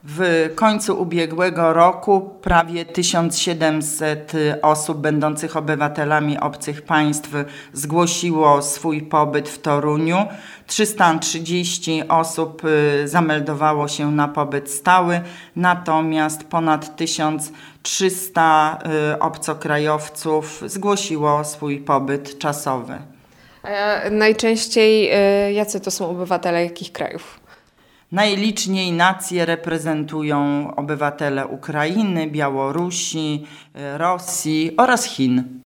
W końcu ubiegłego roku prawie 1700 osób będących obywatelami obcych państw zgłosiło swój pobyt w Toruniu. 330 osób zameldowało się na pobyt stały, natomiast ponad 1300 obcokrajowców zgłosiło swój pobyt czasowy. A najczęściej jacy to są obywatele jakich krajów? Najliczniej nacje reprezentują obywatele Ukrainy, Białorusi, Rosji oraz Chin.